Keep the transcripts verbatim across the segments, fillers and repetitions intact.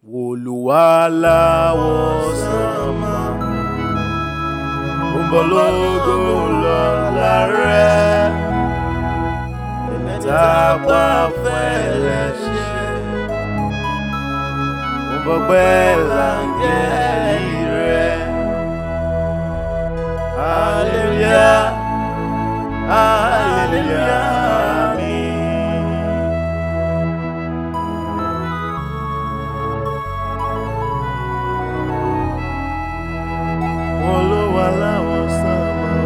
Olúwaláwọ̀sánmà, ògbólógbò lọ́lá rẹ̀, ìtàpá fẹ́lẹ́ṣẹ̀, ògbọ́gbẹ́ láńgẹ́lì rẹ̀. Hallelujah, hallelujah, àmín. Olúwaláwọ̀sánmà,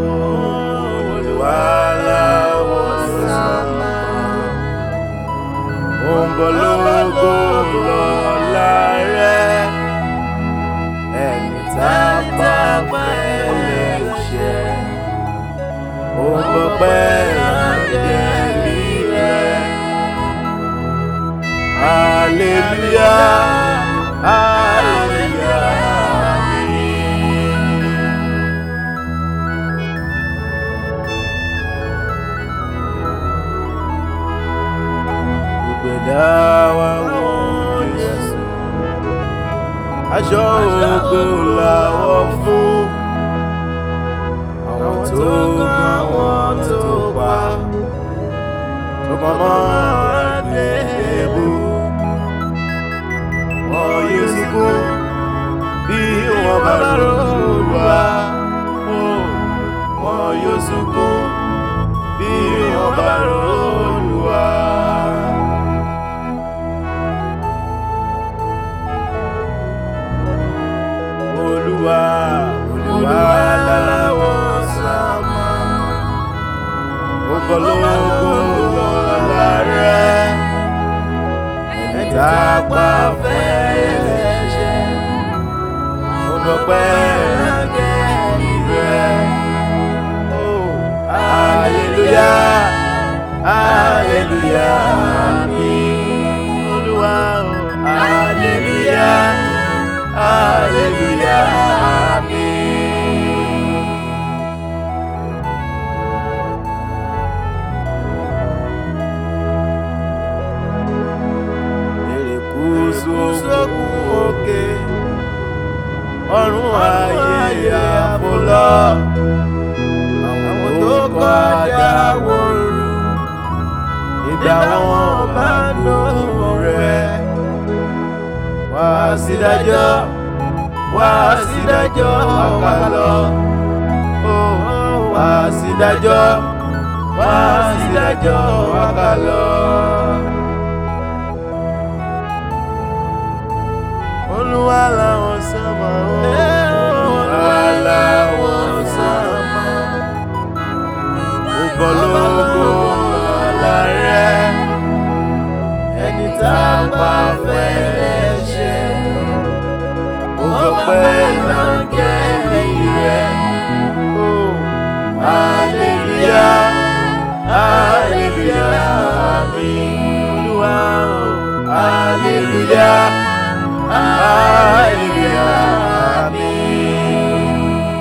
Olúwaláwọ̀sánmà, ògbólógbò lọ́lá rẹ̀, ẹni tápá fẹ́lẹ́ṣẹ̀, ògbọ́gbẹ́ láńgẹ́lì rẹ̀. Hallelujah, hallelujah, àmín. Ìgbẹ̀dá wa wọ́n Jésù, aṣọ ògo làwọ̀ fún àwọn tó gan àwọn tó pa, tó kàn mọ́ àgbélébùú. Wọn yóò sì kú bí wọ́n bá r'Olúwa. Wọn yóò sì kú bí wọ́n bá r'Olúwa. Olúwa, Olúwaláwọ̀sánmà, ògbólógbò lọ́lá rẹ̀, ìtàpá fẹ́lẹ́ṣẹ̀, ògbọ́gbẹ́ láńgẹ́lì rẹ̀. Hallelujah, hallelujah, àmín. Olúwa, hallelujah, hallelujah, àmín. Erékùṣù òkun òkè, ọ̀run ayé àfọlọ́, àwọn tó kọjá wòrú, ìgbà wọn bá lóhùn rẹ̀. Wá sí dájọ́, wá sí dájọ́ wá lọ. Wá sí dájọ́, wá sí dájọ́ wá lọ. Olúwaláwọ̀sánmà, Olúwaláwọ̀sánmà, ògbólógbò lọ́lá rẹ̀, ẹni tápá fẹ́lẹ́ṣẹ̀, ògbọ́gbẹ́ láńgẹ́lì rẹ̀. Hallelujah, hallelujah, àmín. Olúwa, hallelujah, hallelujah, àmín.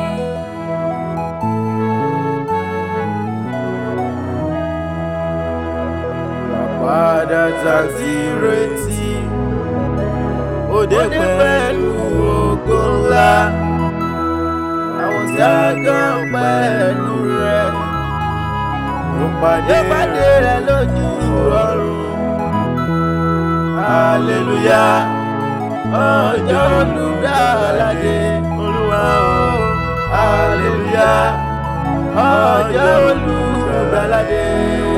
Àpáàdà tàbí retí, ó dé pẹ̀lú ògo ńlá, àwọn tí a gàn pẹ̀lú rẹ̀, ó pàdé rẹ̀ lójú ọ̀run. Hallelujah, ọjọ́ olùdáàládé. Olúwa o, hallelujah, ọjọ́ olùdáàládé.